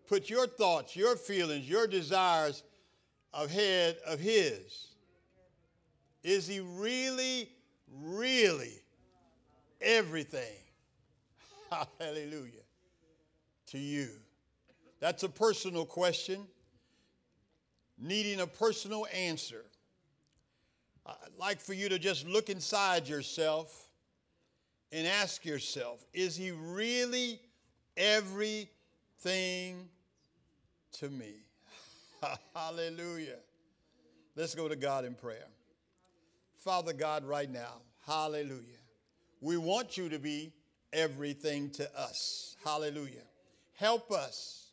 put your thoughts, your feelings, your desires ahead of his? Is he really, really everything? Hallelujah. To you. That's a personal question, needing a personal answer. I'd like for you to just look inside yourself and ask yourself, is he really everything to me? Hallelujah. Let's go to God in prayer. Father God, right now, hallelujah. We want you to be everything to us. Hallelujah. Help us.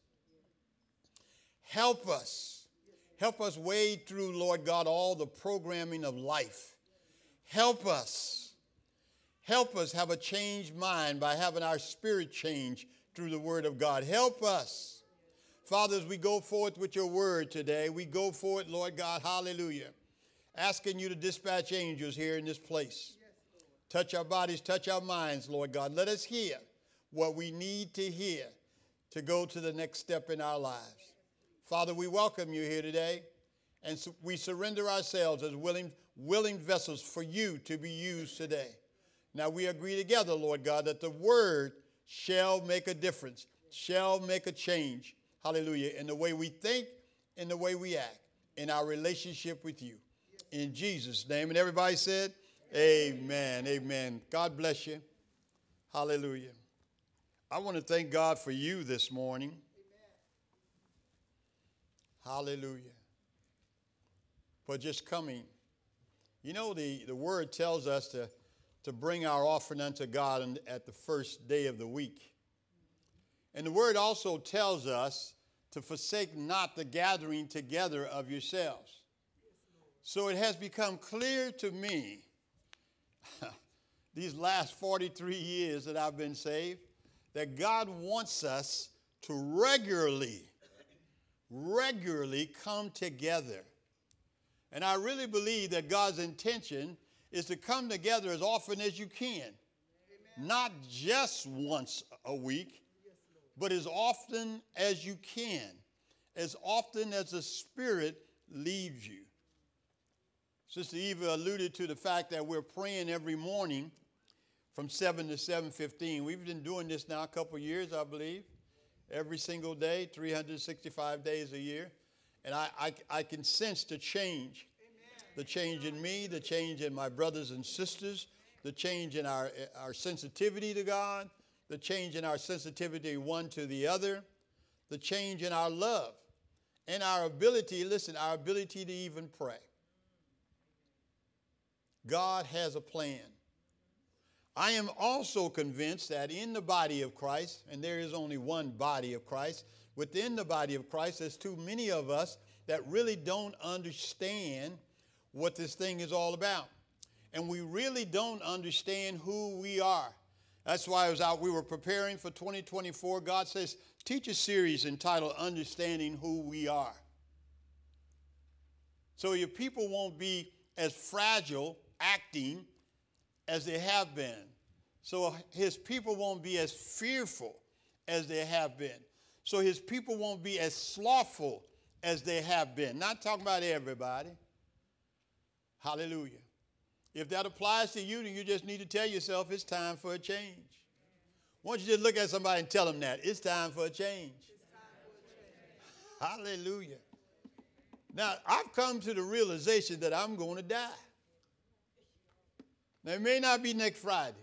Help us. Help us wade through, Lord God, all the programming of life. Help us. Help us have a changed mind by having our spirit change through the word of God. Help us. Father, as we go forth with your word today, we go forth, Lord God, hallelujah, asking you to dispatch angels here in this place. Touch our bodies, touch our minds, Lord God. Let us hear what we need to hear to go to the next step in our lives. Father, we welcome you here today, and we surrender ourselves as willing vessels for you to be used today. Now we agree together, Lord God, that the word shall make a difference, shall make a change, hallelujah, in the way we think, in the way we act, in our relationship with you. In Jesus' name. And everybody said, amen, amen. God bless you. Hallelujah. I want to thank God for you this morning. Hallelujah. For just coming. You know, the word tells us to bring our offering unto God at the first day of the week. And the word also tells us to forsake not the gathering together of yourselves. So it has become clear to me these last 43 years that I've been saved, that God wants us to regularly come together. And I really believe that God's intention is to come together as often as you can. Amen. Not just once a week, but as often as you can, as often as the Spirit leads you. Sister Eva alluded to the fact that we're praying every morning from 7 to 7:15. We've been doing this now a couple years, I believe, every single day, 365 days a year. And I can sense the change. Amen. The change in me, the change in my brothers and sisters, the change in our sensitivity to God, the change in our sensitivity one to the other, the change in our love, and our ability, listen, our ability to even pray. God has a plan. I am also convinced that in the body of Christ, and there is only one body of Christ, within the body of Christ, there's too many of us that really don't understand what this thing is all about. And we really don't understand who we are. That's why we were preparing for 2024. God says, teach a series entitled Understanding Who We Are. So your people won't be as fragile acting as they have been. So his people won't be as fearful as they have been. So his people won't be as slothful as they have been. Not talking about everybody. Hallelujah. If that applies to you, then you just need to tell yourself it's time for a change. Why don't you just look at somebody and tell them that? It's time for a change. Hallelujah. Now, I've come to the realization that I'm going to die. Now, it may not be next Friday,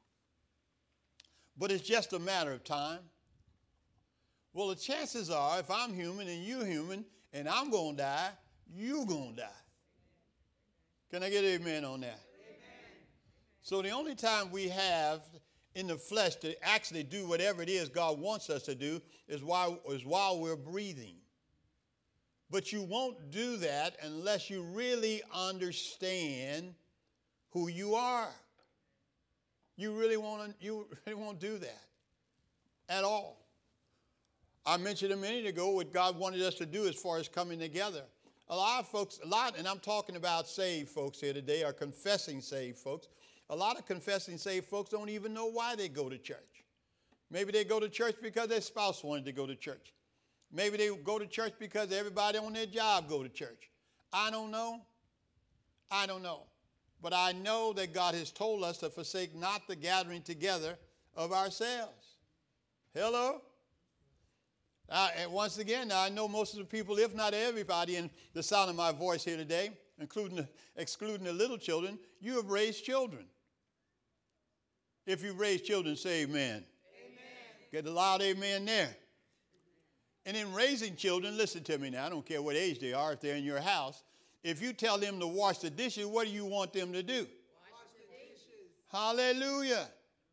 but it's just a matter of time. Well, the chances are, if I'm human and you're human, and I'm going to die, you're going to die. Can I get an amen on that? Amen. So the only time we have in the flesh to actually do whatever it is God wants us to do is while we're breathing. But you won't do that unless you really understand who you are. You really won't do that at all. I mentioned a minute ago what God wanted us to do as far as coming together. A lot of folks, and I'm talking about saved folks here today, or confessing saved folks. A lot of confessing saved folks don't even know why they go to church. Maybe they go to church because their spouse wanted to go to church. Maybe they go to church because everybody on their job go to church. I don't know. I don't know. But I know that God has told us to forsake not the gathering together of ourselves. Hello? And once again, I know most of the people, if not everybody, in the sound of my voice here today, excluding the little children, you have raised children. If you raised children, say amen. Amen. Get a loud amen there. And in raising children, listen to me now, I don't care what age they are, if they're in your house, if you tell them to wash the dishes, what do you want them to do? Wash the dishes. Hallelujah.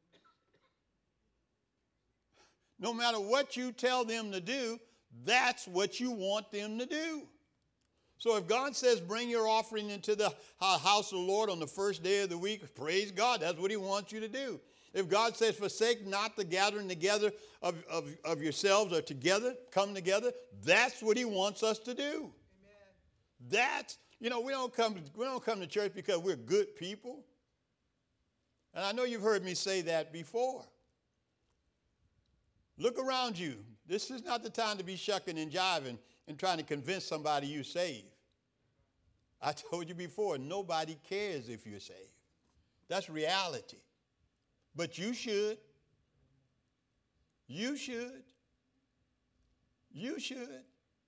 No matter what you tell them to do, that's what you want them to do. So if God says bring your offering into the house of the Lord on the first day of the week, praise God, that's what he wants you to do. If God says forsake not the gathering together of yourselves or together, come together, that's what he wants us to do. Amen. That's, we don't come to church because we're good people. And I know you've heard me say that before. Look around you. This is not the time to be shucking and jiving and trying to convince somebody you're saved. I told you before, nobody cares if you're saved. That's reality. But you should. You should. You should.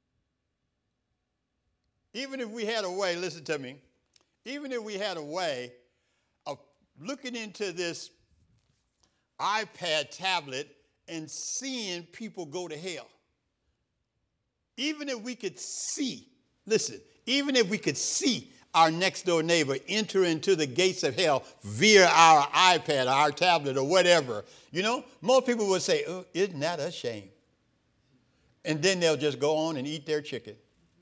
Even if we had a way, listen to me, even if we had a way of looking into this iPad tablet and seeing people go to hell. Even if we could see, listen, even if we could see our next door neighbor enter into the gates of hell via our iPad, our tablet, or whatever, most people would say, oh, isn't that a shame? And then they'll just go on and eat their chicken.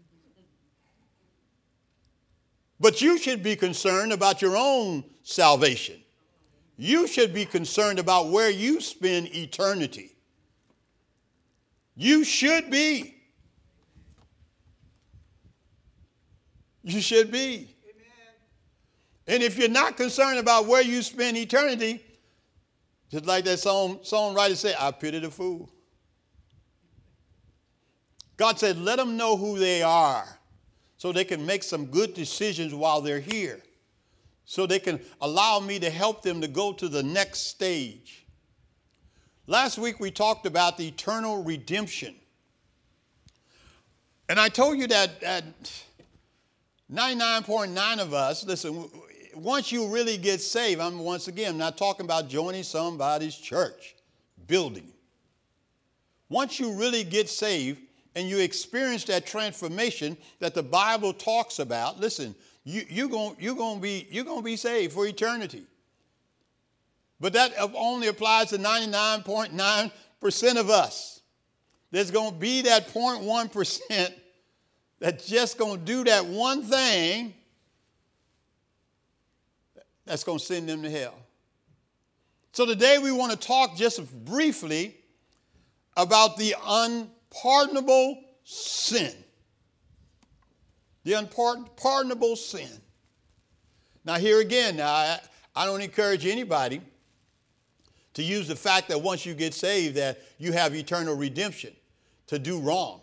But you should be concerned about your own salvation. You should be concerned about where you spend eternity. You should be. You should be. Amen. And if you're not concerned about where you spend eternity, just like that songwriter said, I pity the fool. God said, let them know who they are so they can make some good decisions while they're here. So they can allow me to help them to go to the next stage. Last week we talked about the eternal redemption. And I told you that 99.9 of us, listen, once you really get saved, I'm not talking about joining somebody's church building. Once you really get saved and you experience that transformation that the Bible talks about, listen, you're gonna be saved for eternity. But that only applies to 99.9% of us. There's going to be that 0.1% that's just going to do that one thing that's going to send them to hell. So today we want to talk just briefly about the unpardonable sin. The unpardonable sin. Now here again, I don't encourage anybody to use the fact that once you get saved that you have eternal redemption to do wrong.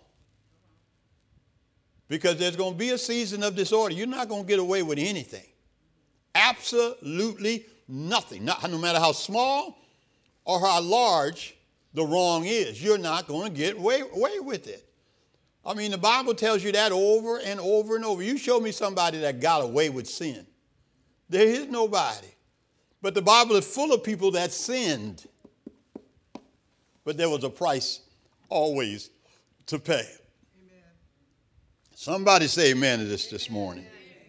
Because there's going to be a season of disorder. You're not going to get away with anything. Absolutely nothing. No matter how small or how large the wrong is, you're not going to get away with it. I mean, the Bible tells you that over and over and over. You show me somebody that got away with sin. There is nobody. But the Bible is full of people that sinned. But there was a price always to pay. Amen. Somebody say amen to this morning.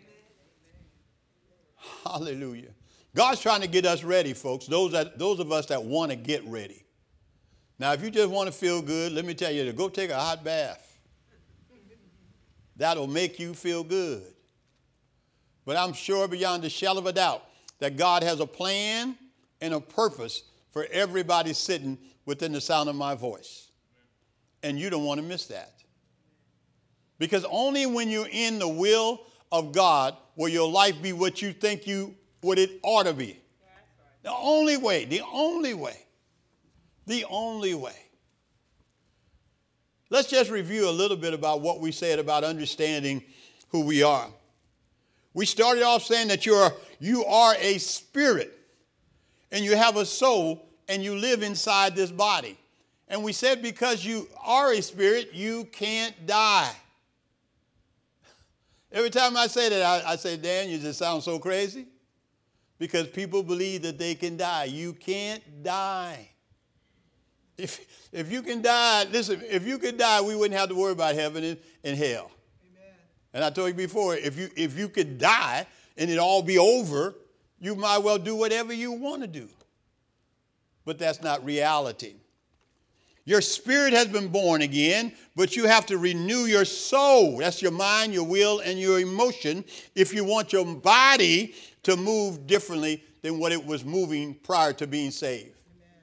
Amen. Hallelujah. God's trying to get us ready, folks, those of us that want to get ready. Now, if you just want to feel good, let me tell you to go take a hot bath. That'll make you feel good. But I'm sure beyond a shadow of a doubt that God has a plan and a purpose for everybody sitting within the sound of my voice. And you don't want to miss that. Because only when you're in the will of God will your life be what you think what it ought to be. The only way. Let's let's just review a little bit about what we said about understanding who we are. We started off saying that you are a spirit, and you have a soul, and you live inside this body. And we said because you are a spirit, you can't die. Every time I say that, I say, Dan, you just sound so crazy. Because people believe that they can die. You can't die. If you can die, listen, if you could die, we wouldn't have to worry about heaven and hell. Amen. And I told you before, if you could die and it all be over, you might well do whatever you want to do. But that's not reality. Your spirit has been born again, but you have to renew your soul. That's your mind, your will, and your emotion if you want your body to move differently than what it was moving prior to being saved. Amen.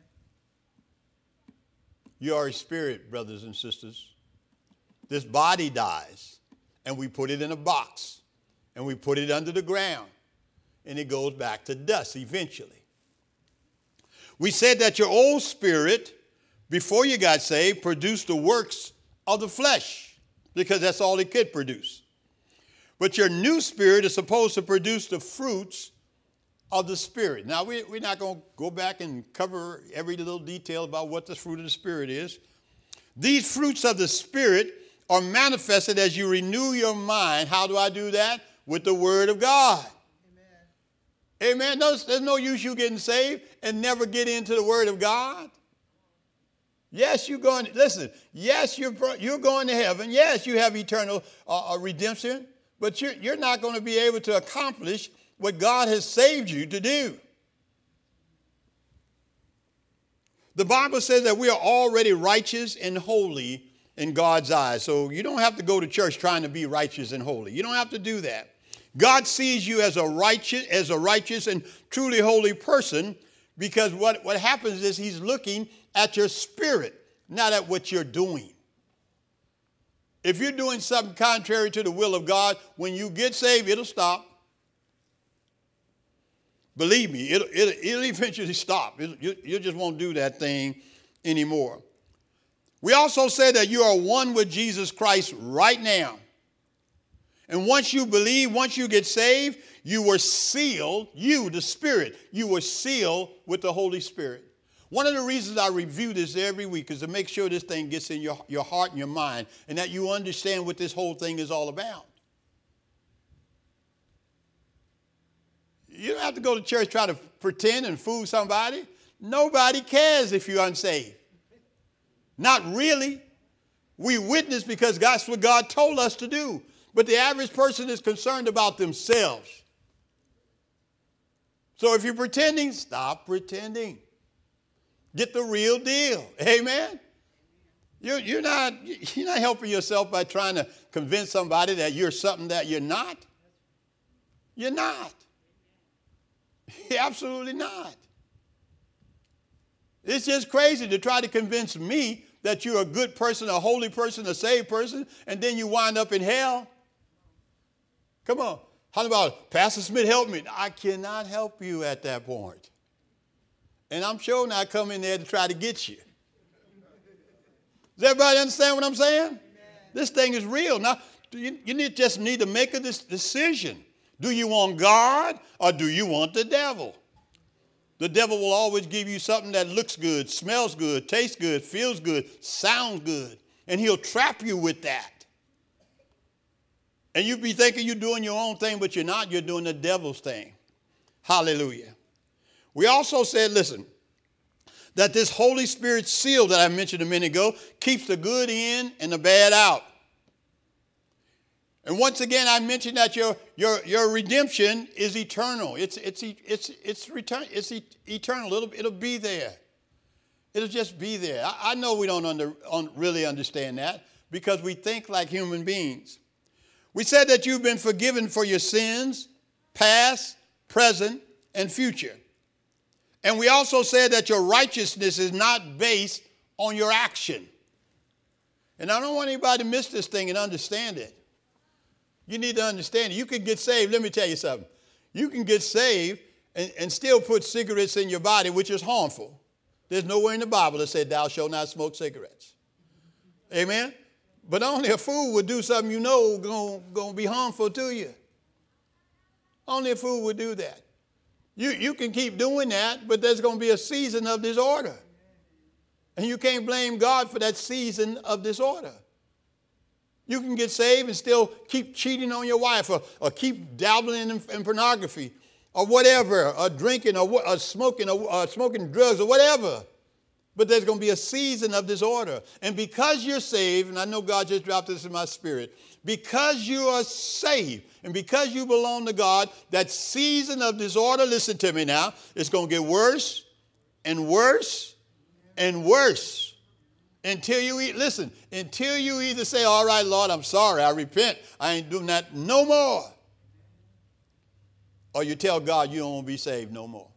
You are a spirit, brothers and sisters. This body dies, and we put it in a box, and we put it under the ground, and it goes back to dust eventually. We said that your old spirit, before you got saved, produced the works of the flesh, because that's all it could produce. But your new spirit is supposed to produce the fruits of the Spirit. Now, we're not going to go back and cover every little detail about what the fruit of the Spirit is. These fruits of the Spirit are manifested as you renew your mind. How do I do that? With the Word of God. Amen. Amen. There's no use you getting saved and never get into the Word of God. Yes, you're going. Listen. Yes, you're going to heaven. Yes, you have eternal redemption. But you're not going to be able to accomplish what God has saved you to do. The Bible says that we are already righteous and holy in God's eyes. So you don't have to go to church trying to be righteous and holy. You don't have to do that. God sees you as a righteous and truly holy person, because what happens is he's looking at your spirit, not at what you're doing. If you're doing something contrary to the will of God, when you get saved, it'll stop. Believe me, it'll eventually stop. You just won't do that thing anymore. We also said that you are one with Jesus Christ right now. And once you believe, once you get saved, you were sealed, the Spirit, you were sealed with the Holy Spirit. One of the reasons I review this every week is to make sure this thing gets in your heart and your mind, and that you understand what this whole thing is all about. You don't have to go to church trying to pretend and fool somebody. Nobody cares if you're unsaved. Not really. We witness because that's what God told us to do. But the average person is concerned about themselves. So if you're pretending, stop pretending. Get the real deal. Amen? You're not helping yourself by trying to convince somebody that you're something that you're not. You're not. You're absolutely not. It's just crazy to try to convince me that you're a good person, a holy person, a saved person, and then you wind up in hell. Come on. How about, Pastor Smith, help me? I cannot help you at that point. And I'm sure not coming there to try to get you. Does everybody understand what I'm saying? Amen. This thing is real. Now, you just need to make a decision. Do you want God or do you want the devil? The devil will always give you something that looks good, smells good, tastes good, feels good, sounds good. And he'll trap you with that. And you'll be thinking you're doing your own thing, but you're not. You're doing the devil's thing. Hallelujah. We also said, listen, that this Holy Spirit seal that I mentioned a minute ago keeps the good in and the bad out. And once again, I mentioned that your redemption is eternal. It's eternal. It'll be there. It'll just be there. I know we don't really understand that because we think like human beings. We said that you've been forgiven for your sins, past, present, and future. And we also said that your righteousness is not based on your action. And I don't want anybody to miss this thing and understand it. You need to understand it. You can get saved. Let me tell you something. You can get saved and still put cigarettes in your body, which is harmful. There's nowhere in the Bible that said thou shalt not smoke cigarettes. Amen? But only a fool would do something you know going to be harmful to you. Only a fool would do that. You can keep doing that, but there's going to be a season of disorder. And you can't blame God for that season of disorder. You can get saved and still keep cheating on your wife or keep dabbling in pornography or whatever, or drinking or smoking drugs or whatever. But there's going to be a season of disorder. And because you're saved, and I know God just dropped this in my spirit, because you are saved and because you belong to God, that season of disorder, listen to me now, it's going to get worse and worse and worse. Until you either say, all right, Lord, I'm sorry, I repent, I ain't doing that no more. Or you tell God you don't want to be saved no more.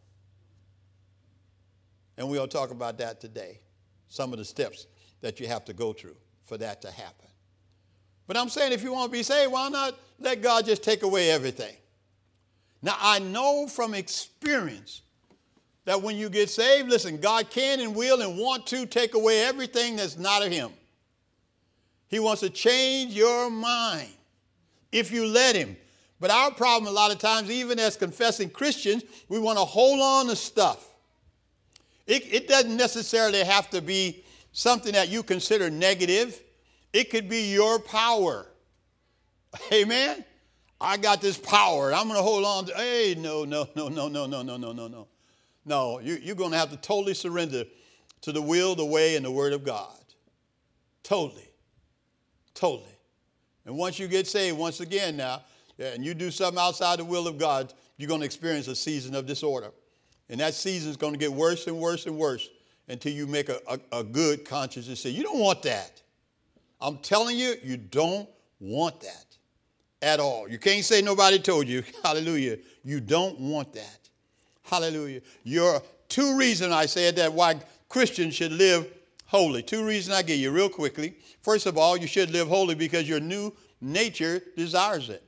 And we'll talk about that today. Some of the steps that you have to go through for that to happen. But I'm saying if you want to be saved, why not let God just take away everything? Now, I know from experience that when you get saved, listen, God can and will and want to take away everything that's not of him. He wants to change your mind if you let him. But our problem a lot of times, even as confessing Christians, we want to hold on to stuff. It doesn't necessarily have to be something that you consider negative. It could be your power. Amen? I got this power. I'm going to hold on to, hey, no. No, you're going to have to totally surrender to the will, the way, and the word of God. Totally. And once you get saved, once again now, and you do something outside the will of God, you're going to experience a season of disorder. And that season is going to get worse and worse and worse until you make a good conscious decision. You don't want that. I'm telling you, you don't want that at all. You can't say nobody told you. Hallelujah. You don't want that. Hallelujah. Your two reasons I said that why Christians should live holy. Two reasons I give you real quickly. First of all, you should live holy because your new nature desires it.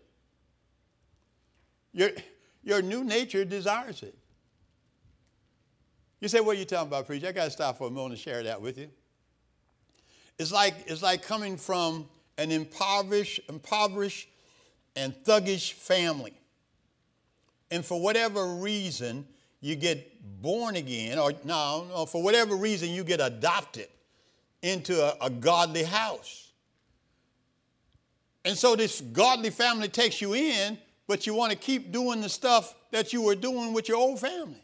Your new nature desires it. You say, what are you talking about, preacher? I got to stop for a moment and share that with you. It's like coming from an impoverished and thuggish family. And for whatever reason, you get born again, or no, for whatever reason, you get adopted into a godly house. And so this godly family takes you in, but you want to keep doing the stuff that you were doing with your old family.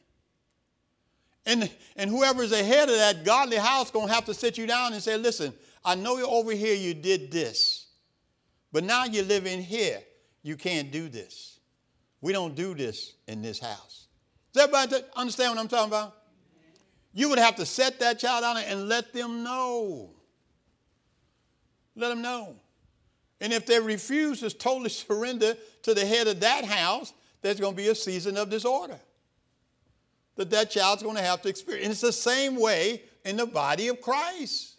And whoever's ahead of that godly house going to have to sit you down and say, listen, I know you're over here, you did this, but now you live in here. You can't do this. We don't do this in this house. Does everybody understand what I'm talking about? You would have to set that child down and let them know. Let them know. And if they refuse to totally surrender to the head of that house, there's going to be a season of disorder that child's going to have to experience. And it's the same way in the body of Christ.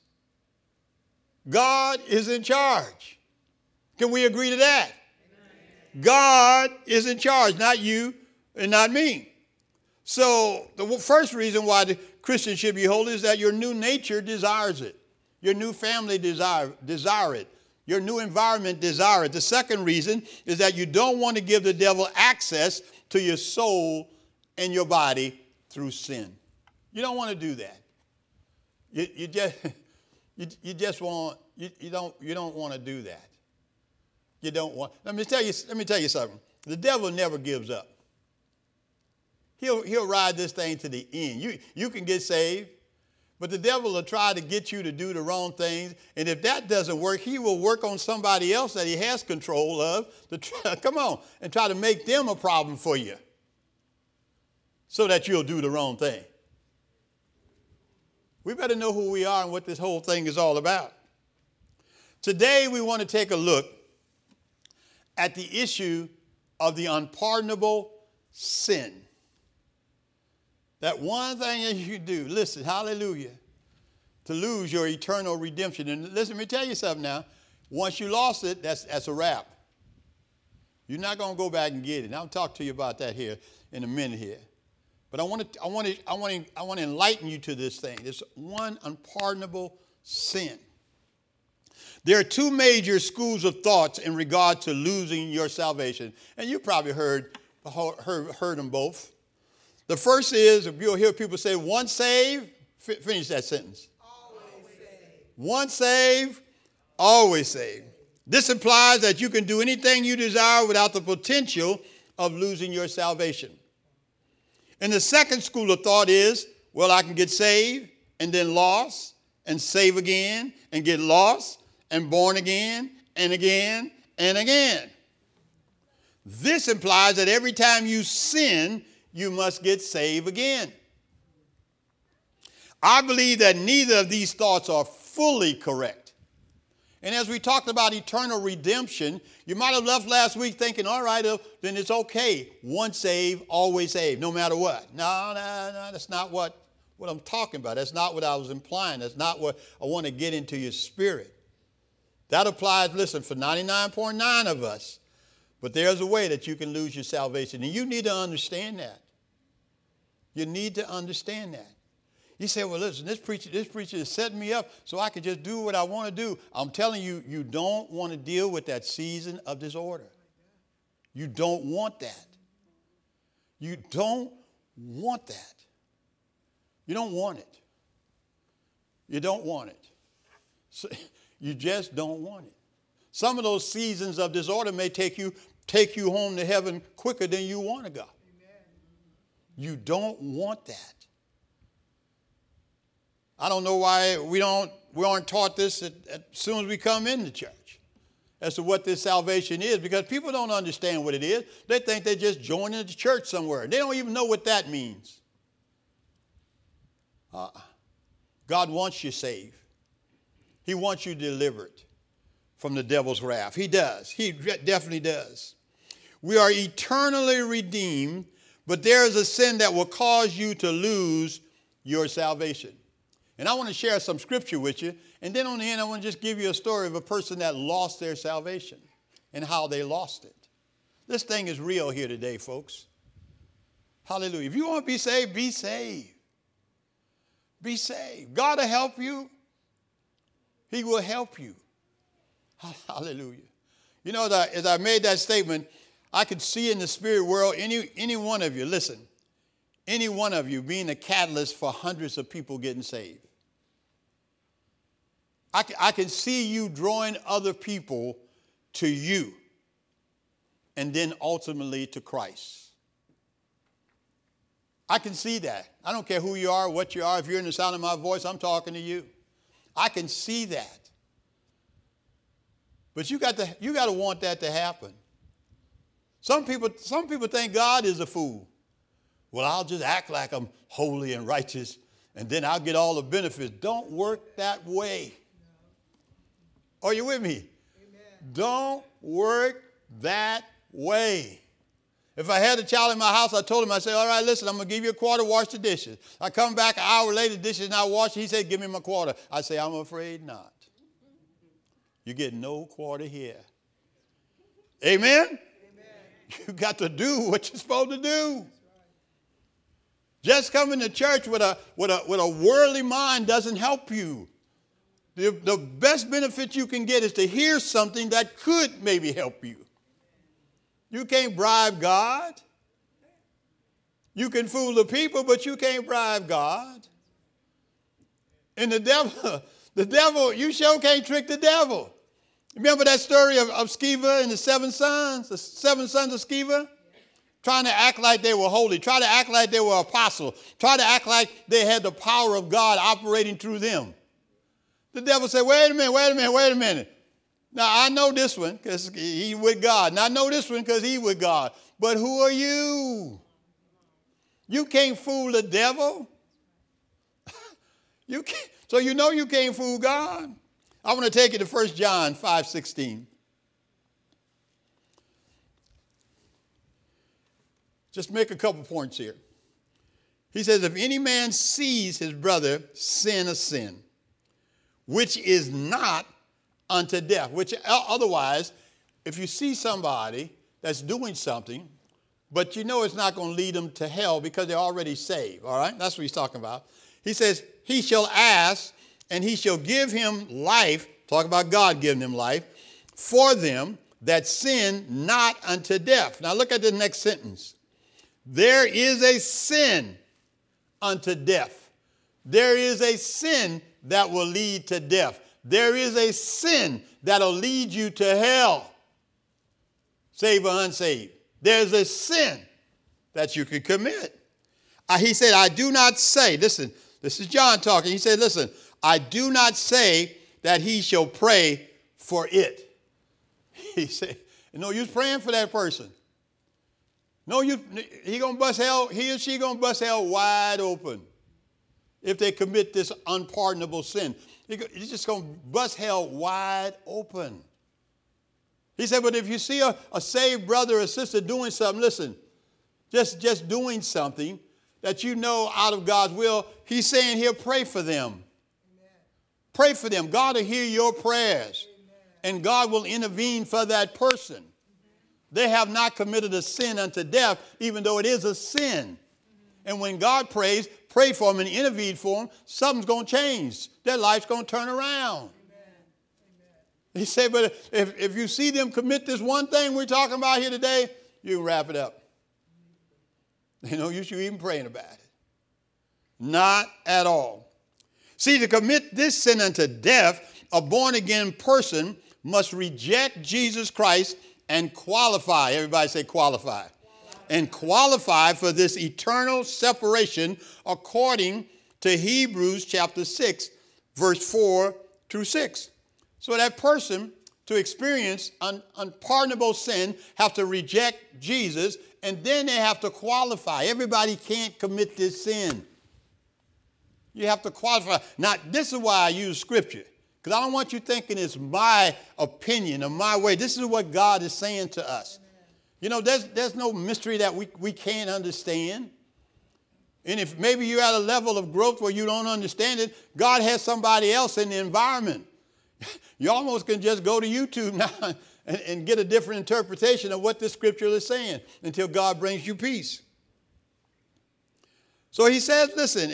God is in charge. Can we agree to that? Amen. God is in charge, not you and not me. So the first reason why the Christian should be holy is that your new nature desires it. Your new family desire it. Your new environment desire it. The second reason is that you don't want to give the devil access to your soul and your body through sin. You don't want to do that. You don't want to do that. You don't want. Let me tell you something. The devil never gives up. He'll ride this thing to the end. You can get saved, but the devil will try to get you to do the wrong things. And if that doesn't work, he will work on somebody else that he has control of and try to make them a problem for you so that you'll do the wrong thing. We better know who we are and what this whole thing is all about. Today, we want to take a look at the issue of the unpardonable sin. That one thing that you do, listen, hallelujah, to lose your eternal redemption. And listen, let me tell you something now. Once you lost it, that's a wrap. You're not going to go back and get it. And I'll talk to you about that here in a minute here. But I want to enlighten you to this thing. This one unpardonable sin. There are two major schools of thoughts in regard to losing your salvation. And you probably heard them both. The first is, you'll hear people say, once saved, finish that sentence. Always saved. Once saved, always saved. This implies that you can do anything you desire without the potential of losing your salvation. And the second school of thought is, well, I can get saved and then lost and save again and get lost and born again and again and again. This implies that every time you sin, you must get saved again. I believe that neither of these thoughts are fully correct. And as we talked about eternal redemption, you might have left last week thinking, all right, then it's okay. Once saved, always saved, no matter what. No, that's not what I'm talking about. That's not what I was implying. That's not what I want to get into your spirit. That applies, listen, for 99.9 of us. But there's a way that you can lose your salvation. And you need to understand that. You need to understand that. You say, well, listen, this preacher is setting me up so I can just do what I want to do. I'm telling you, you don't want to deal with that season of disorder. You don't want that. You don't want that. You don't want it. You don't want it. So, you just don't want it. Some of those seasons of disorder may take you home to heaven quicker than you want to go. Amen. You don't want that. I don't know why we aren't taught this as soon as we come into church as to what this salvation is, because people don't understand what it is. They think they're just joining the church somewhere. They don't even know what that means. God wants you saved. He wants you delivered from the devil's wrath. He does. He definitely does. We are eternally redeemed, but there is a sin that will cause you to lose your salvation. And I want to share some scripture with you. And then on the end, I want to just give you a story of a person that lost their salvation and how they lost it. This thing is real here today, folks. Hallelujah. If you want to be saved, be saved. Be saved. God will help you. He will help you. Hallelujah. You know, as I made that statement, I could see in the spirit world any one of you, listen, any one of you being a catalyst for hundreds of people getting saved. I can see you drawing other people to you and then ultimately to Christ. I can see that. I don't care who you are, what you are. If you're in the sound of my voice, I'm talking to you. I can see that. But you got to want that to happen. Some people think God is a fool. Well, I'll just act like I'm holy and righteous, and then I'll get all the benefits. Don't work that way. Are you with me? Amen. Don't work that way. If I had a child in my house, I told him, I said, all right, listen, I'm going to give you a quarter, wash the dishes. I come back an hour later, the dishes not washed. He said, give me my quarter. I say, I'm afraid not. You get no quarter here. Amen? Amen. You got to do what you're supposed to do. Just coming to church with a worldly mind doesn't help you. The best benefit you can get is to hear something that could maybe help you. You can't bribe God. You can fool the people, but you can't bribe God. And the devil, you sure can't trick the devil. Remember that story of Sceva and the seven sons of Sceva? Trying to act like they were holy, try to act like they were apostles, try to act like they had the power of God operating through them. The devil said, wait a minute. Now, I know this one because he's with God. And I know this one because he's with God. But who are you? You can't fool the devil. You can't, so you know you can't fool God. I want to take you to 1 John 5:16. Just make a couple points here. He says, if any man sees his brother sin a sin, which is not unto death, which otherwise, if you see somebody that's doing something, but you know it's not going to lead them to hell because they're already saved, all right? That's what he's talking about. He says, he shall ask, and he shall give him life Talk about God giving them life. For them that sin not unto death. Now look at the next sentence. There is a sin unto death. There is a sin that will lead to death. There is a sin that'll lead you to hell, saved or unsaved. There's a sin that you could commit. He said, I do not say, listen, this is John talking. He said, listen, I do not say that he shall pray for it. He said, no use praying for that person. No use, he or she gonna bust hell wide open if they commit this unpardonable sin. He's just gonna bust hell wide open. He said, but if you see a saved brother or sister doing something, listen, just doing something that you know out of God's will, he's saying here, pray for them. Amen. Pray for them. God will hear your prayers. Amen. And God will intervene for that person. Amen. They have not committed a sin unto death, even though it is a sin. And when God prays, pray for them and intervene for them, something's going to change. Their life's going to turn around. Amen. He said, but if you see them commit this one thing we're talking about here today, you can wrap it up. You know, you should even praying about it. Not at all. See, to commit this sin unto death, a born-again person must reject Jesus Christ and qualify. Everybody say qualify. And qualify for this eternal separation according to Hebrews chapter 6, verse 4 through 6. So that person, to experience unpardonable sin, have to reject Jesus, and then they have to qualify. Everybody can't commit this sin. You have to qualify. Now, this is why I use Scripture, because I don't want you thinking it's my opinion or my way. This is what God is saying to us. You know, there's no mystery that we can't understand. And if maybe you're at a level of growth where you don't understand it, God has somebody else in the environment. You almost can just go to YouTube now and get a different interpretation of what this scripture is saying until God brings you peace. So he says, listen,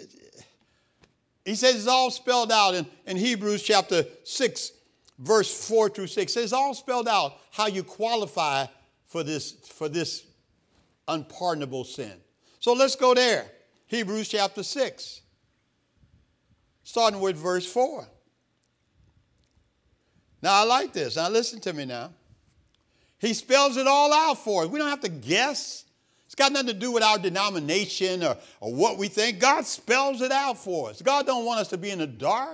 he says it's all spelled out in Hebrews chapter 6, verse 4 through 6. It's all spelled out how you qualify for this unpardonable sin. So let's go there. Hebrews chapter 6, starting with verse 4. Now, I like this. Now, listen to me now. He spells it all out for us. We don't have to guess. It's got nothing to do with our denomination or what we think. God spells it out for us. God don't want us to be in the dark.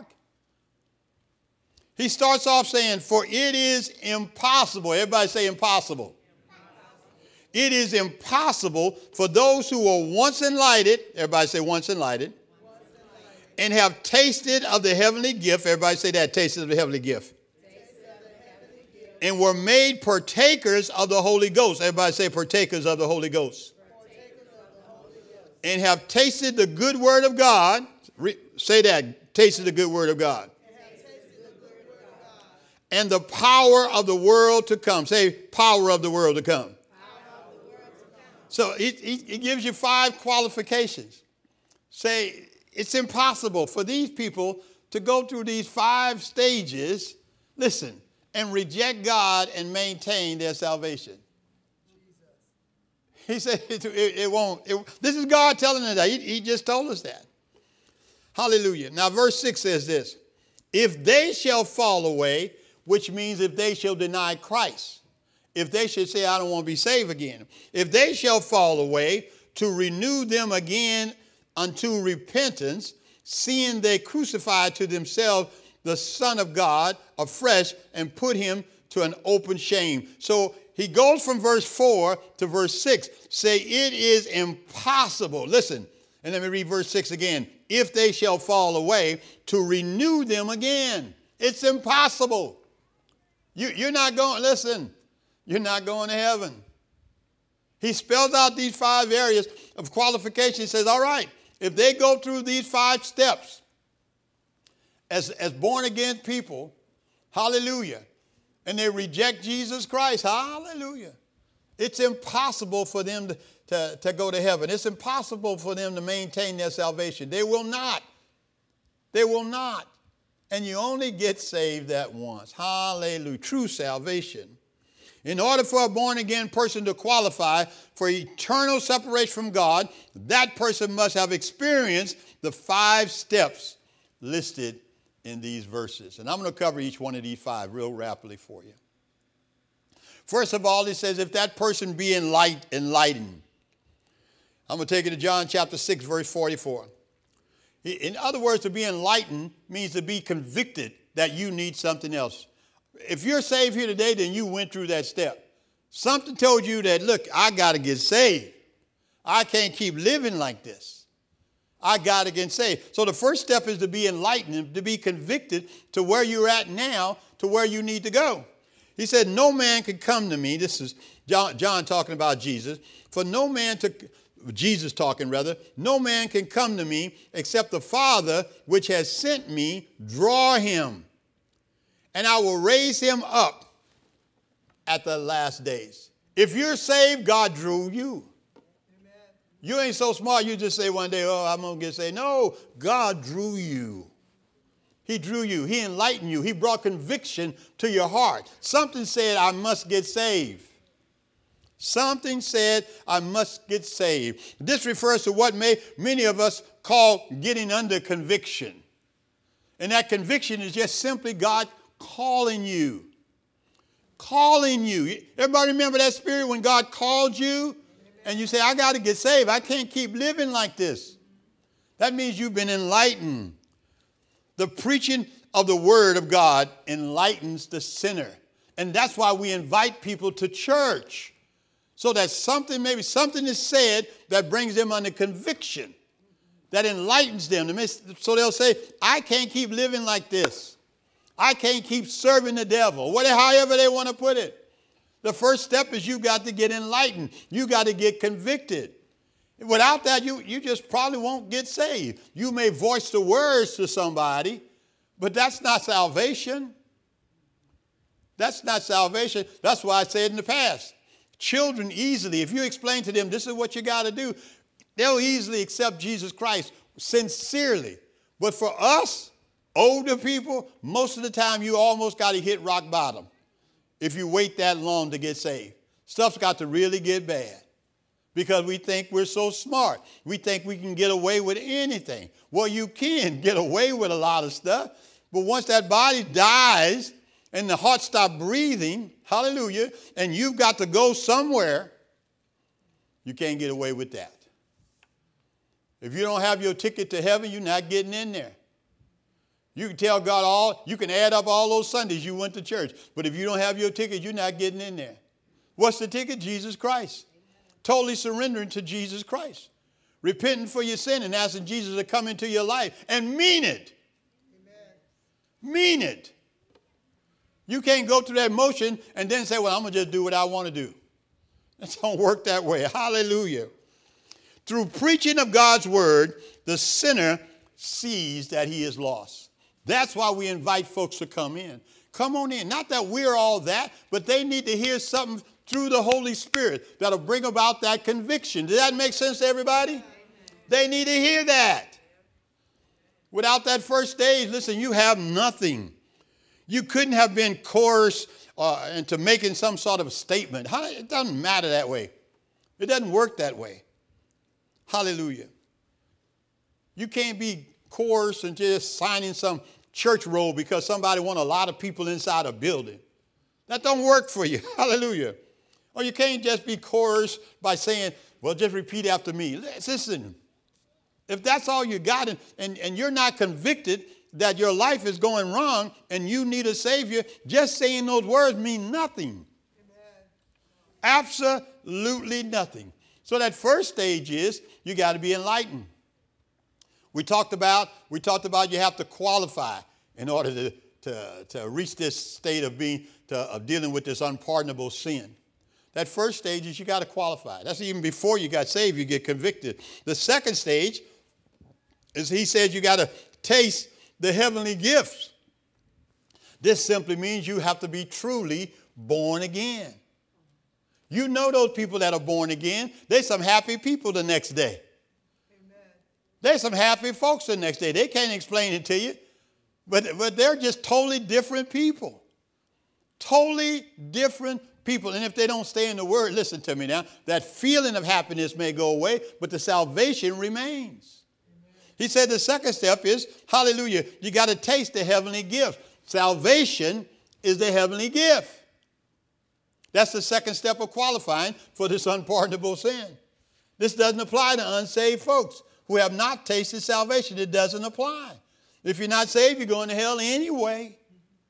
He starts off saying, for it is impossible. Everybody say impossible. It is impossible for those who were once enlightened. Everybody say once enlightened. And have tasted of the heavenly gift. Everybody say that, tasted of the heavenly gift. And were made partakers of the Holy Ghost. Everybody say partakers of the Holy Ghost. And have tasted the good word of God. Say that, tasted the good word of God. And the power of the world to come. Say power of the world to come. So he gives you 5 qualifications. Say it's impossible for these people to go through these 5 stages. Listen. And reject God and maintain their salvation. He said it won't. This is God telling us that. He just told us that. Hallelujah. Now, verse 6 says this. If they shall fall away, which means if they shall deny Christ. If they should say, I don't want to be saved again. If they shall fall away, to renew them again unto repentance, seeing they crucify to themselves the Son of God afresh and put him to an open shame. So he goes from verse 4 to verse 6. Say, it is impossible. Listen, and let me read verse 6 again. If they shall fall away, to renew them again. It's impossible. You're not going, listen, you're not going to heaven. He spells out these 5 areas of qualification. He says, all right, if they go through these 5 steps, as born-again people, hallelujah, and they reject Jesus Christ, hallelujah, it's impossible for them to go to heaven. It's impossible for them to maintain their salvation. They will not. They will not. And you only get saved that once. Hallelujah. True salvation. In order for a born-again person to qualify for eternal separation from God, that person must have experienced the 5 steps listed in these verses. And I'm going to cover each one of these 5 real rapidly for you. First of all, it says, if that person be enlightened. I'm going to take you to John chapter 6, verse 44. In other words, to be enlightened means to be convicted that you need something else. If you're saved here today, then you went through that step. Something told you that, look, I got to get saved. I can't keep living like this. I got to get saved. So the first step is to be enlightened, to be convicted to where you're at now, to where you need to go. He said, no man can come to me. This is John talking about Jesus. For no man to, Jesus talking rather, no man can come to me except the Father which has sent me draw him. And I will raise him up at the last days. If you're saved, God drew you. Amen. You ain't so smart you just say one day, oh, I'm going to get saved. No, God drew you. He drew you. He enlightened you. He brought conviction to your heart. Something said, I must get saved. Something said, I must get saved. This refers to what many of us call getting under conviction. And that conviction is just simply God calling you. Calling you. Everybody remember that spirit when God called you and you say, I got to get saved. I can't keep living like this. That means you've been enlightened. The preaching of the word of God enlightens the sinner. And that's why we invite people to church. So that maybe something is said that brings them under conviction, that enlightens them. So they'll say, I can't keep living like this. I can't keep serving the devil. However they want to put it. The first step is you got to get enlightened. You got to get convicted. Without that, you just probably won't get saved. You may voice the words to somebody, but that's not salvation. That's not salvation. That's why I said in the past. Children easily, if you explain to them, this is what you got to do, they'll easily accept Jesus Christ sincerely. But for us, older people, most of the time you almost got to hit rock bottom if you wait that long to get saved. Stuff's got to really get bad because we think we're so smart. We think we can get away with anything. Well, you can get away with a lot of stuff, but once that body dies and the heart stops breathing, hallelujah, and you've got to go somewhere, you can't get away with that. If you don't have your ticket to heaven, you're not getting in there. You can tell God you can add up all those Sundays you went to church, but if you don't have your ticket, you're not getting in there. What's the ticket? Jesus Christ. Totally surrendering to Jesus Christ. Repenting for your sin and asking Jesus to come into your life and mean it. Amen. Mean it. You can't go through that motion and then say, well, I'm going to just do what I want to do. It don't work that way. Hallelujah. Through preaching of God's word, the sinner sees that he is lost. That's why we invite folks to come in. Come on in. Not that we're all that, but they need to hear something through the Holy Spirit that'll bring about that conviction. Does that make sense to everybody? They need to hear that. Without that first stage, listen, you have nothing. You couldn't have been coerced into making some sort of statement. It doesn't matter that way. It doesn't work that way. Hallelujah. You can't be coerced into just signing some church roll because somebody wants a lot of people inside a building. That don't work for you. Hallelujah. Or you can't just be coerced by saying, well, just repeat after me. Listen, if that's all you got and you're not convicted that your life is going wrong and you need a Savior, just saying those words mean nothing. Amen. Absolutely nothing. So that first stage is you got to be enlightened. We talked about you have to qualify in order to reach this state of dealing with this unpardonable sin. That first stage is you got to qualify. That's even before you got saved, you get convicted. The second stage is he says you got to taste the heavenly gifts. This simply means you have to be truly born again. You know those people that are born again, they're some happy people the next day. Amen. They're some happy folks the next day. They can't explain it to you. But they're just totally different people. Totally different people. And if they don't stay in the word, listen to me now, that feeling of happiness may go away, but the salvation remains. He said the second step is, hallelujah, you got to taste the heavenly gift. Salvation is the heavenly gift. That's the second step of qualifying for this unpardonable sin. This doesn't apply to unsaved folks who have not tasted salvation. It doesn't apply. If you're not saved, you're going to hell anyway.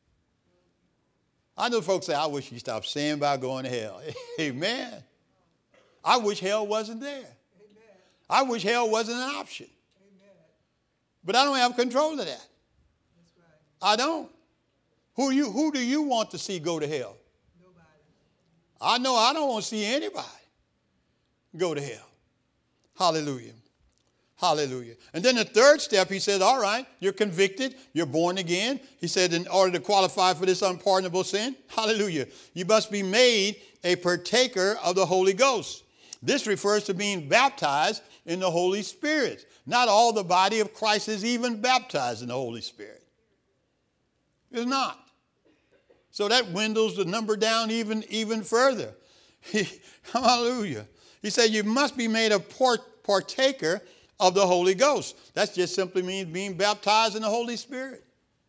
I know folks say, I wish you stopped saying about going to hell. Amen. I wish hell wasn't there. Amen. I wish hell wasn't an option. Amen. But I don't have control of that. That's right. I don't. Who do you want to see go to hell? Nobody. I know I don't want to see anybody go to hell. Hallelujah. Hallelujah. And then the third step, he said, all right, you're convicted, you're born again. He said, in order to qualify for this unpardonable sin, hallelujah, you must be made a partaker of the Holy Ghost. This refers to being baptized in the Holy Spirit. Not all the body of Christ is even baptized in the Holy Spirit. It's not. So that dwindles the number down even further. Hallelujah. He said, you must be made a partaker of the Holy Ghost. That just simply means being baptized in the Holy Spirit.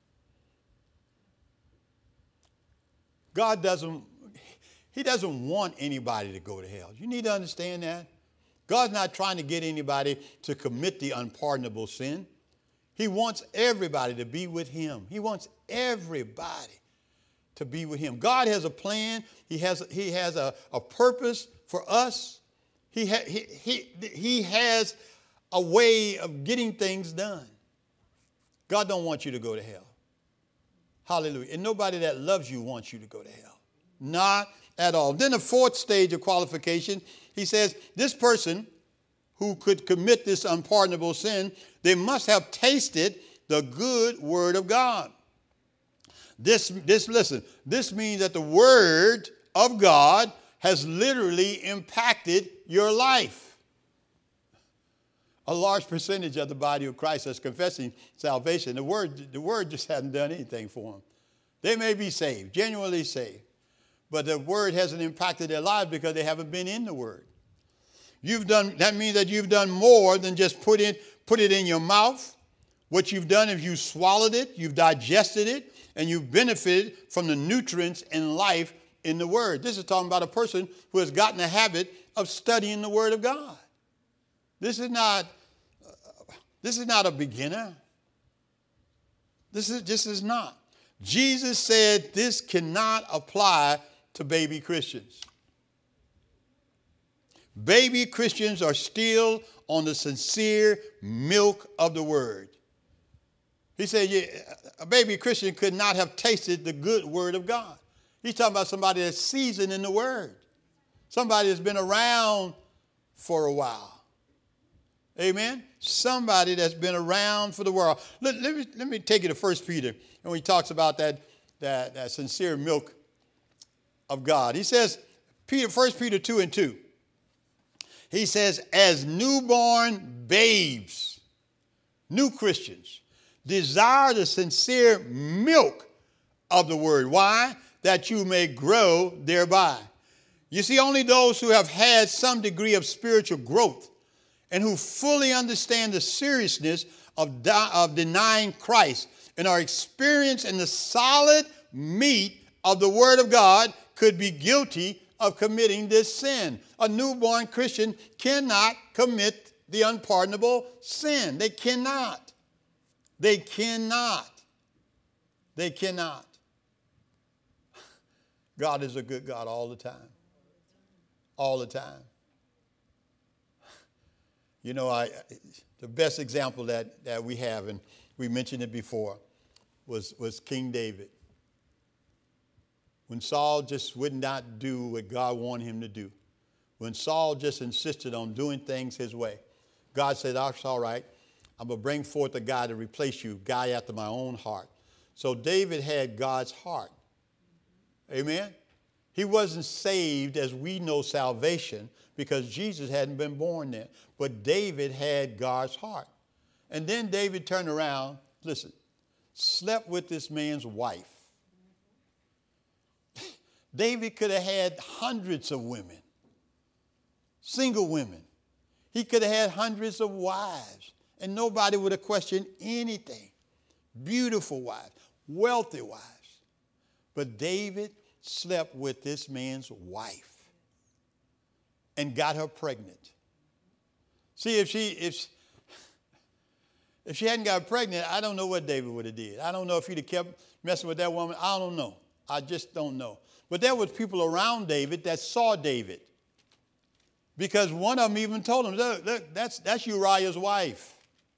God doesn't want anybody to go to hell. You need to understand that. God's not trying to get anybody to commit the unpardonable sin. He wants everybody to be with him. He wants everybody to be with him. God has a plan. He has a purpose for us. He has a way of getting things done. God don't want you to go to hell. Hallelujah. And nobody that loves you wants you to go to hell. Not at all. Then the fourth stage of qualification, he says, this person who could commit this unpardonable sin, they must have tasted the good word of God. This means that the word of God has literally impacted your life. A large percentage of the body of Christ that's confessing salvation, the word just hasn't done anything for them. They may be saved, genuinely saved, but the word hasn't impacted their lives because they haven't been in the word. That means that you've done more than just put it in your mouth. What you've done is you've swallowed it, you've digested it, and you've benefited from the nutrients and life in the word. This is talking about a person who has gotten a habit of studying the word of God. This is not a beginner. This is not. Jesus said this cannot apply to baby Christians. Baby Christians are still on the sincere milk of the word. He said a baby Christian could not have tasted the good word of God. He's talking about somebody that's seasoned in the word. Somebody that's been around for a while. Amen? Somebody that's been around for the world. Let me take you to 1 Peter, and when he talks about that sincere milk of God. He says, 1 Peter 2:2. He says, as newborn babes, new Christians, desire the sincere milk of the word. Why? That you may grow thereby. You see, only those who have had some degree of spiritual growth and who fully understand the seriousness of denying Christ and are experienced in the solid meat of the Word of God could be guilty of committing this sin. A newborn Christian cannot commit the unpardonable sin. They cannot. They cannot. They cannot. God is a good God all the time. All the time. You know, the best example that we have, and we mentioned it before, was King David. When Saul just would not do what God wanted him to do. When Saul just insisted on doing things his way. God said, that's all right. I'm going to bring forth a guy to replace you, guy after my own heart. So David had God's heart. Amen? He wasn't saved as we know salvation because Jesus hadn't been born then. But David had God's heart. And then David turned around, listen, slept with this man's wife. David could have had hundreds of women, single women. He could have had hundreds of wives, and nobody would have questioned anything. Beautiful wives, wealthy wives. But David slept with this man's wife and got her pregnant. See, if she hadn't got pregnant, I don't know what David would have did. I don't know if he'd have kept messing with that woman. I don't know. I just don't know. But there was people around David that saw David. Because one of them even told him, look, that's Uriah's wife.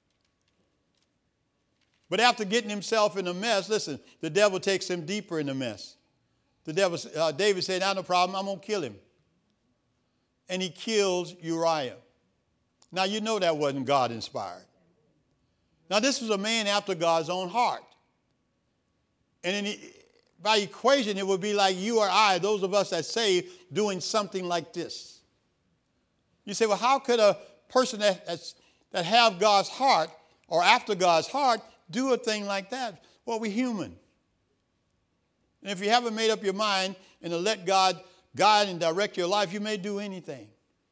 But after getting himself in a mess, listen, the devil takes him deeper in the mess. David said, "Not no problem, I'm going to kill him." And he kills Uriah. Now, you know that wasn't God inspired. Now, this was a man after God's own heart. And by equation, it would be like you or I, those of us that say, doing something like this. You say, well, how could a person that have God's heart or after God's heart do a thing like that? Well, we're human. And if you haven't made up your mind and to let God guide and direct your life, you may do anything.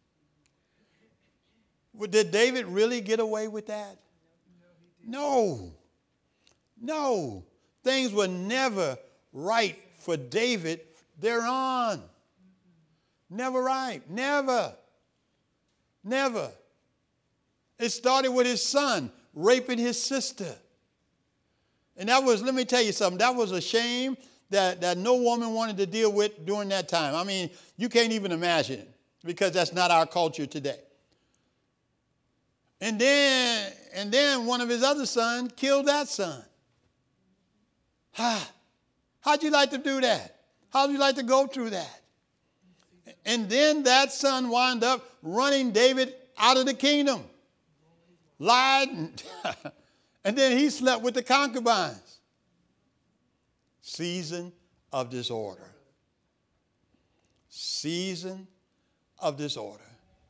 Well, did David really get away with that? No. No. Things were never right for David thereon. Never right. Never. Never. It started with his son raping his sister. And that was, let me tell you something, that was a shame that no woman wanted to deal with during that time. I mean, you can't even imagine it because that's not our culture today. And then one of his other sons killed that son. How'd you like to do that? How'd you like to go through that? And then that son wound up running David out of the kingdom. Lied. And then he slept with the concubines. Season of disorder. Season of disorder.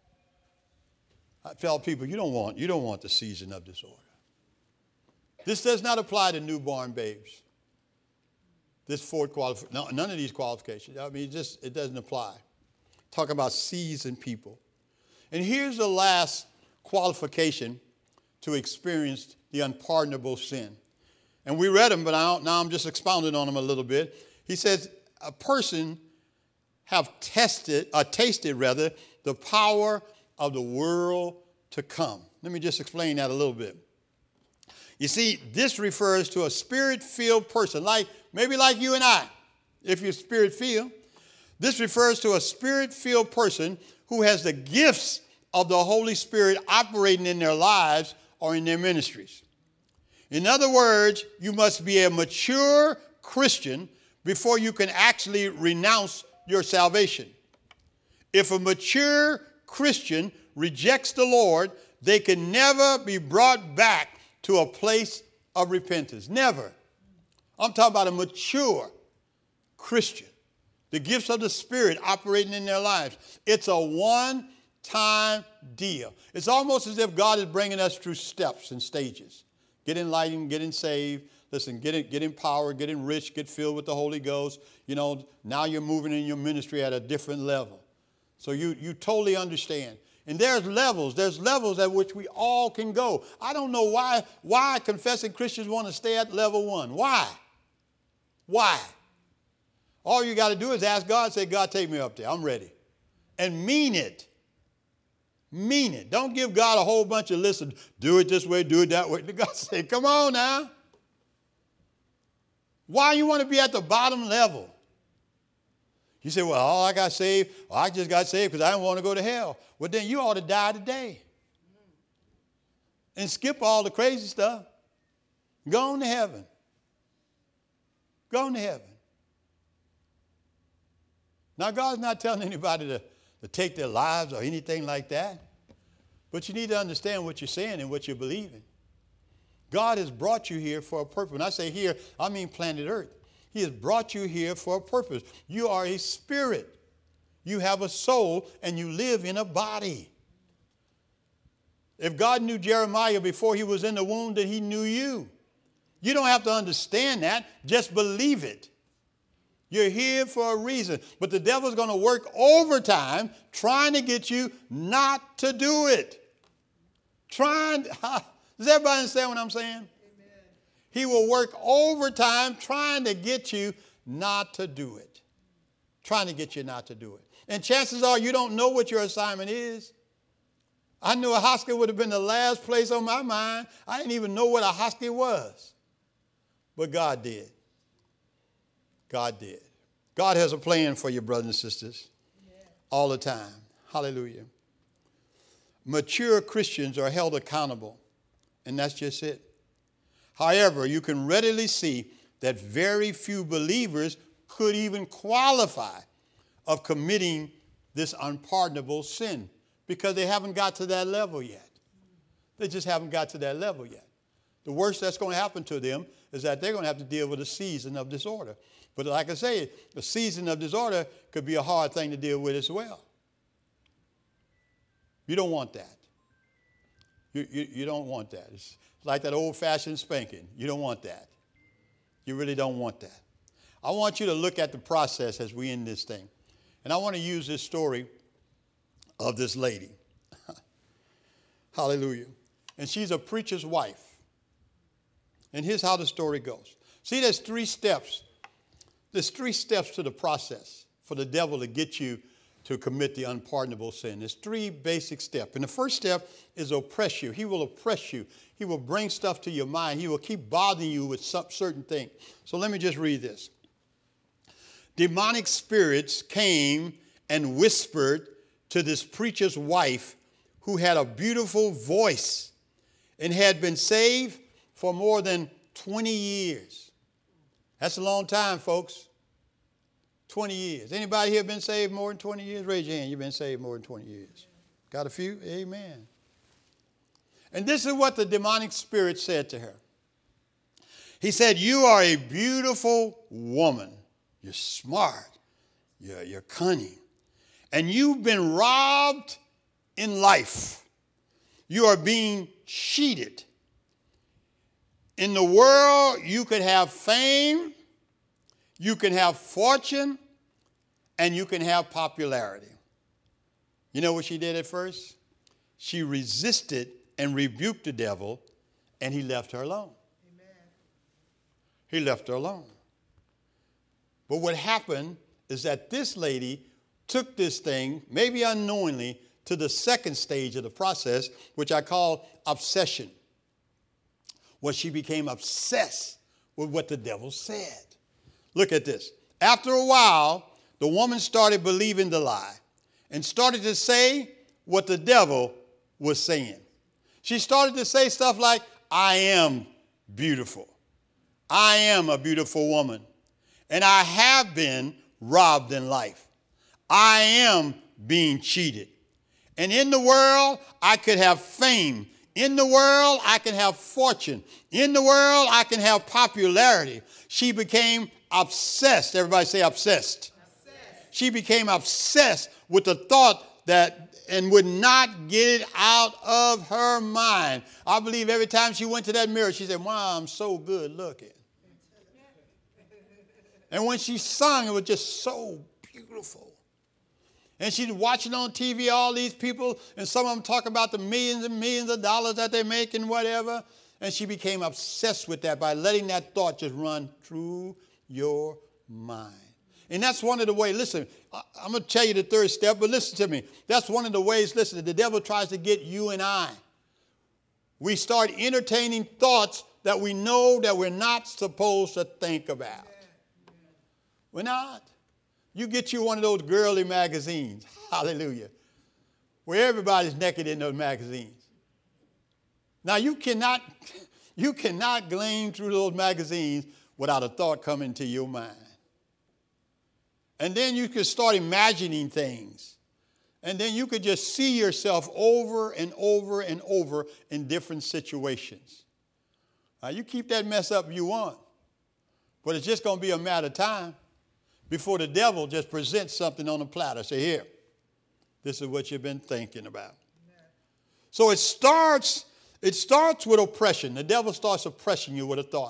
Fellow people, you don't want the season of disorder. This does not apply to newborn babes. This fourth qualification, no, none of these qualifications. I mean, it doesn't apply. Talk about seasoned people. And here's the last qualification to experience the unpardonable sin. And we read them, but now I'm just expounding on them a little bit. He says, a person have tasted the power of the world to come. Let me just explain that a little bit. You see, this refers to a spirit-filled person, maybe like you and I, if you're spirit-filled. This refers to a spirit-filled person who has the gifts of the Holy Spirit operating in their lives or in their ministries. In other words, you must be a mature Christian before you can actually renounce your salvation. If a mature Christian rejects the Lord, they can never be brought back to a place of repentance. Never. I'm talking about a mature Christian. The gifts of the Spirit operating in their lives. It's a one-time deal. It's almost as if God is bringing us through steps and stages. Get enlightened, getting saved. Listen, get empowered, getting rich, get filled with the Holy Ghost. You know, now you're moving in your ministry at a different level. So you totally understand. And there's levels at which we all can go. I don't know why confessing Christians want to stay at level 1. Why? All you got to do is ask God, say, God, take me up there. I'm ready. And mean it. Mean it. Don't give God a whole bunch of lists of do it this way, do it that way. God say, come on now. Why you want to be at the bottom level? You say, well, I got saved. Well, I just got saved because I didn't want to go to hell. Well, then you ought to die today. And skip all the crazy stuff. Go on to heaven. Go on to heaven. Now, God's not telling anybody to take their lives or anything like that. But you need to understand what you're saying and what you're believing. God has brought you here for a purpose. When I say here, I mean planet Earth. He has brought you here for a purpose. You are a spirit. You have a soul, and you live in a body. If God knew Jeremiah before he was in the womb, then he knew you. You don't have to understand that. Just believe it. You're here for a reason. But the devil's going to work overtime trying to get you not to do it. Does everybody understand what I'm saying? Amen. He will work overtime trying to get you not to do it. Trying to get you not to do it. And chances are you don't know what your assignment is. I knew a hospital would have been the last place on my mind. I didn't even know what a hospital was. But God did. God did. God has a plan for you, brothers and sisters, all the time. Hallelujah. Mature Christians are held accountable, and that's just it. However, you can readily see that very few believers could even qualify of committing this unpardonable sin because they haven't got to that level yet. They just haven't got to that level yet. The worst that's going to happen to them is that they're going to have to deal with a season of disorder. But like I say, the season of disorder could be a hard thing to deal with as well. You don't want that. You don't want that. It's like that old-fashioned spanking. You don't want that. You really don't want that. I want you to look at the process as we end this thing. And I want to use this story of this lady. Hallelujah. And she's a preacher's wife. And here's how the story goes. See, there's 3 steps. There's 3 steps to the process for the devil to get you to commit the unpardonable sin. There's 3 basic steps. And the first step is oppress you. He will oppress you. He will bring stuff to your mind. He will keep bothering you with some certain thing. So let me just read this. Demonic spirits came and whispered to this preacher's wife who had a beautiful voice and had been saved for more than 20 years. That's a long time, folks. 20 years. Anybody here been saved more than 20 years? Raise your hand. You've been saved more than 20 years. Got a few? Amen. And this is what the demonic spirit said to her. He said, you are a beautiful woman. You're smart. You're cunning. And you've been robbed in life. You are being cheated. In the world, you could have fame, you can have fortune, and you can have popularity. You know what she did at first? She resisted and rebuked the devil, and he left her alone. Amen. He left her alone. But what happened is that this lady took this thing, maybe unknowingly, to the second stage of the process, which I call obsession. Where she became obsessed with what the devil said. Look at this. After a while, the woman started believing the lie and started to say what the devil was saying. She started to say stuff like, I am beautiful. I am a beautiful woman. And I have been robbed in life. I am being cheated. And in the world, I could have fame. In the world, I can have fortune. In the world, I can have popularity. She became obsessed. Everybody say obsessed. She became obsessed with the thought that, and would not get it out of her mind. I believe every time she went to that mirror, she said, wow, I'm so good looking. And when she sung, it was just so beautiful. And she's watching on TV all these people, and some of them talk about the millions and millions of dollars that they make and whatever. And she became obsessed with that by letting that thought just run through your mind. And that's one of the ways, listen, I'm going to tell you the third step, but listen to me. That's one of the ways, listen, the devil tries to get you and I. We start entertaining thoughts that we know that we're not supposed to think about. We're not. You get you one of those girly magazines, hallelujah, where everybody's naked in those magazines. Now, you cannot glean through those magazines without a thought coming to your mind. And then you could start imagining things. And then you could just see yourself over and over and over in different situations. Now, you keep that mess up if you want, but it's just going to be a matter of time before the devil just presents something on a platter. Say, here, this is what you've been thinking about. Amen. So it starts with oppression. The devil starts oppressing you with a thought.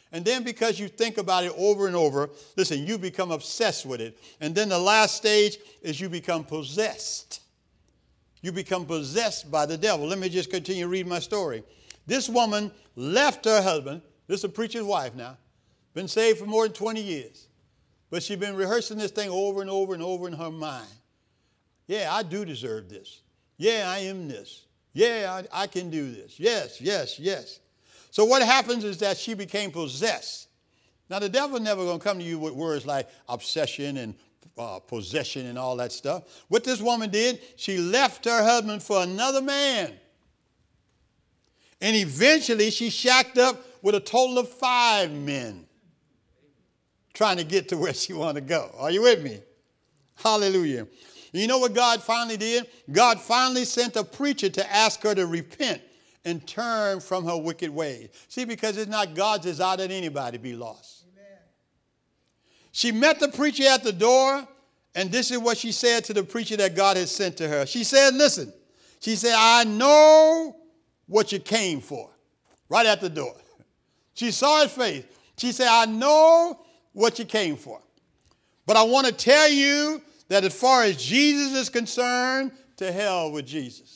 And then because you think about it over and over, listen, you become obsessed with it. And then the last stage is you become possessed. You become possessed by the devil. Let me just continue to read my story. This woman left her husband. This is a preacher's wife now. Been saved for more than 20 years. But she's been rehearsing this thing over and over and over in her mind. Yeah, I do deserve this. Yeah, I am this. Yeah, I can do this. Yes, yes, yes. So what happens is that she became possessed. Now, the devil never going to come to you with words like obsession and possession and all that stuff. What this woman did, she left her husband for another man. And eventually she shacked up with a total of 5 men trying to get to where she wanted to go. Are you with me? Hallelujah. You know what God finally did? God finally sent a preacher to ask her to repent and turn from her wicked ways. See, because it's not God's desire that anybody be lost. Amen. She met the preacher at the door, and this is what she said to the preacher that God had sent to her. She said, listen, she said, I know what you came for, right at the door. She saw his face. She said, I know what you came for. But I want to tell you that as far as Jesus is concerned, to hell with Jesus.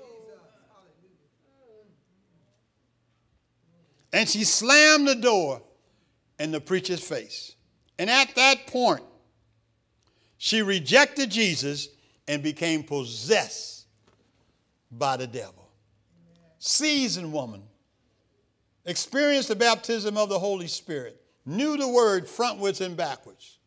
And she slammed the door in the preacher's face. And at that point, she rejected Jesus and became possessed by the devil. Seasoned woman, experienced the baptism of the Holy Spirit, knew the word frontwards and backwards.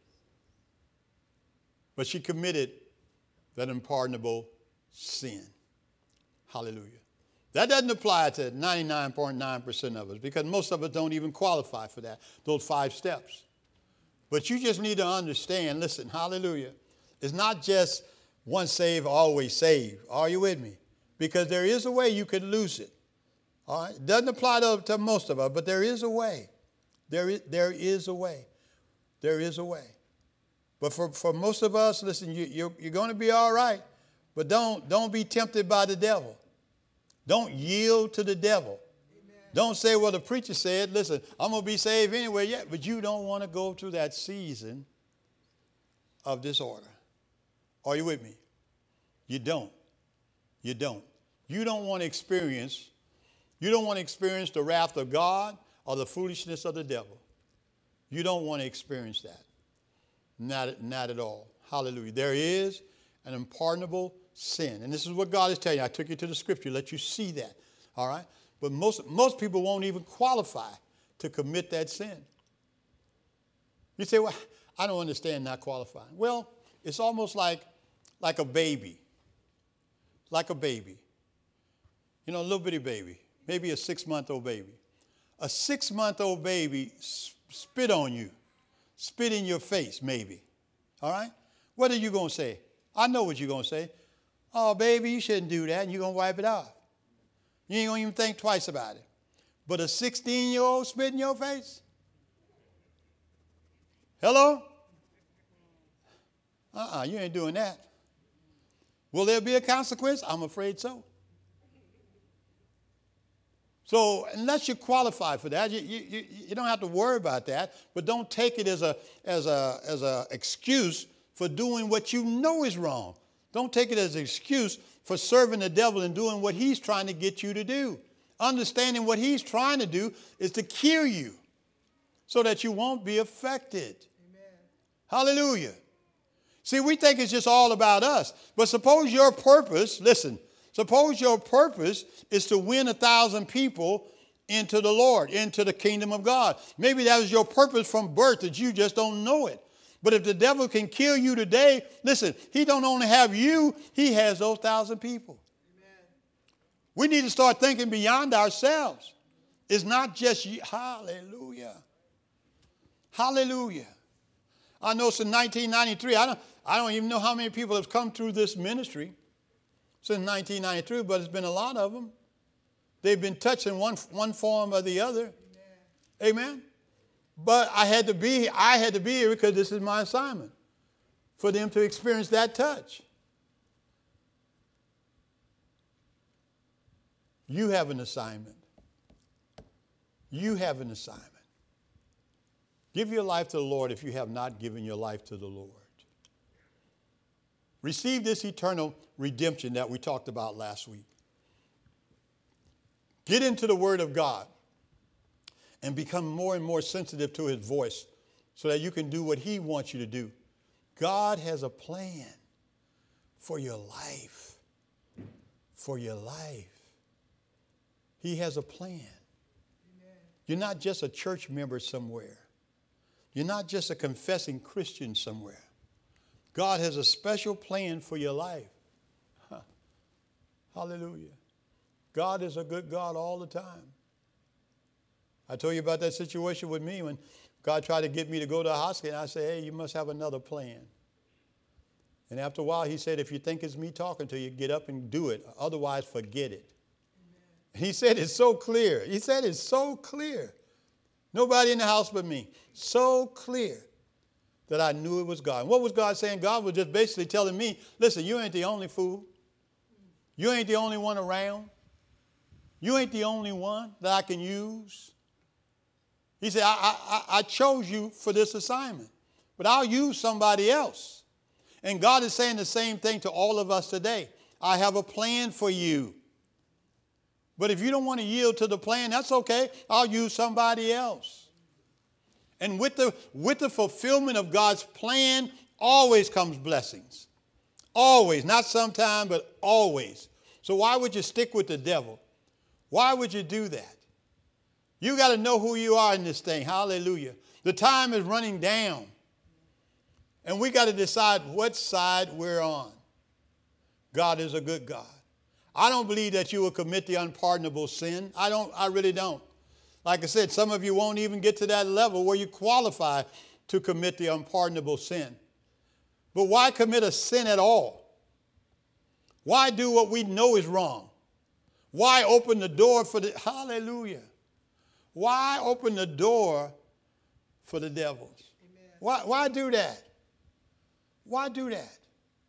But she committed that unpardonable sin. Hallelujah. That doesn't apply to 99.9% of us because most of us don't even qualify for that, those 5 steps. But you just need to understand, listen, hallelujah, it's not just once saved, always saved. Are you with me? Because there is a way you could lose it. All right? It doesn't apply to most of us, but there is a way. There is a way. There is a way. But for most of us, listen, you're going to be all right, but don't be tempted by the devil. Don't yield to the devil. Amen. Don't say, well, the preacher said, listen, I'm going to be saved anyway. Yeah, but you don't want to go through that season of disorder. Are you with me? You don't. You don't. You don't want to experience the wrath of God or the foolishness of the devil. You don't want to experience that. Not at all. Hallelujah. There is an unpardonable sin. And this is what God is telling you. I took you to the scripture, let you see that. All right? But most people won't even qualify to commit that sin. You say, well, I don't understand not qualifying. Well, it's almost like a baby. Like a baby. You know, a little bitty baby. Maybe a 6-month-old baby. A 6-month-old baby spit on you. Spit in your face, maybe. All right? What are you going to say? I know what you're going to say. Oh, baby, you shouldn't do that, and you're going to wipe it off. You ain't going to even think twice about it. But a 16-year-old spit in your face? Hello? You ain't doing that. Will there be a consequence? I'm afraid so. So unless you qualify for that, you don't have to worry about that. But don't take it as a excuse for doing what you know is wrong. Don't take it as an excuse for serving the devil and doing what he's trying to get you to do. Understanding what he's trying to do is to kill you so that you won't be affected. Amen. Hallelujah. See, we think it's just all about us. But suppose your purpose, listen, suppose your purpose is to win 1,000 people into the Lord, into the kingdom of God. Maybe that was your purpose from birth that you just don't know it. But if the devil can kill you today, listen, he don't only have you, he has those 1,000 people. Amen. We need to start thinking beyond ourselves. It's not just you. Hallelujah. Hallelujah. I know since 1993, I don't even know how many people have come through this ministry since 1993, but it's been a lot of them. They've been touched in one form or the other. Amen. Amen. But I had to be here because this is my assignment, for them to experience that touch. You have an assignment. You have an assignment. Give your life to the Lord if you have not given your life to the Lord. Receive this eternal redemption that we talked about last week. Get into the Word of God and become more and more sensitive to His voice so that you can do what He wants you to do. God has a plan for your life. For your life. He has a plan. Amen. You're not just a church member somewhere. You're not just a confessing Christian somewhere. God has a special plan for your life. Huh. Hallelujah. God is a good God all the time. I told you about that situation with me when God tried to get me to go to a hospital. And I said, hey, you must have another plan. And after a while, he said, if you think it's me talking to you, get up and do it. Otherwise, forget it. Amen. He said it's so clear. He said it's so clear. Nobody in the house but me. So clear that I knew it was God. And what was God saying? God was just basically telling me, listen, you ain't the only fool. You ain't the only one around. You ain't the only one that I can use. He said, I chose you for this assignment, but I'll use somebody else. And God is saying the same thing to all of us today. I have a plan for you. But if you don't want to yield to the plan, that's okay. I'll use somebody else. And with the fulfillment of God's plan, always comes blessings. Always. Not sometime, but always. So why would you stick with the devil? Why would you do that? You got to know who you are in this thing. Hallelujah. The time is running down. And we got to decide what side we're on. God is a good God. I don't believe that you will commit the unpardonable sin. I really don't. Like I said, some of you won't even get to that level where you qualify to commit the unpardonable sin. But why commit a sin at all? Why do what we know is wrong? Why open the door for the, hallelujah. Why open the door for the devils? Why do that? Why do that?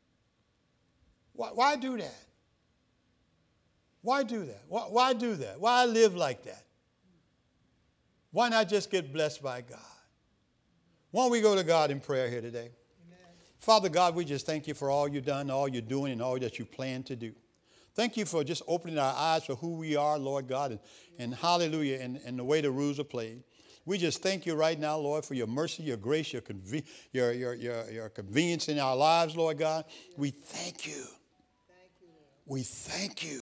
Why do that? Why do that? Why do that? Why live like that? Why not just get blessed by God? Why don't we go to God in prayer here today? Amen. Father God, we just thank you for all you've done, all you're doing, and all that you plan to do. Thank you for just opening our eyes for who we are, Lord God, and hallelujah, and the way the rules are played. We just thank you right now, Lord, for your mercy, your grace, your convenience in our lives, Lord God. We thank you. We thank you.